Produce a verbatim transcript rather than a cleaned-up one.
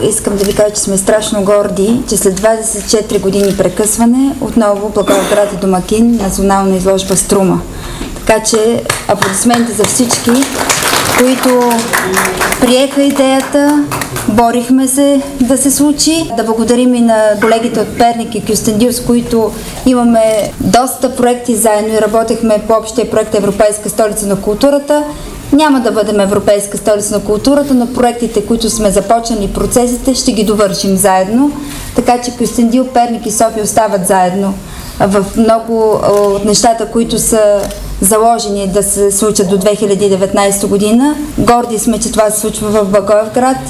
искам да ви кажа, че сме страшно горди, че след двадесет и четири години прекъсване отново Благоевград е домакин национална изложба Струма. Така че аплодисменти за всички, които приеха идеята, борихме се да се случи. Да благодарим и на колегите от Перник и Кюстендил, с които имаме доста проекти заедно и работехме по общия проект Европейска столица на културата. Няма да бъдем Европейска столица на културата, но проектите, които сме започнали, процесите, ще ги довършим заедно. Така че Кюстендил, Перник и София остават заедно в много от нещата, които са заложени да се случат до две хиляди и деветнадесета година. Горди сме, че това се случва в Благоевград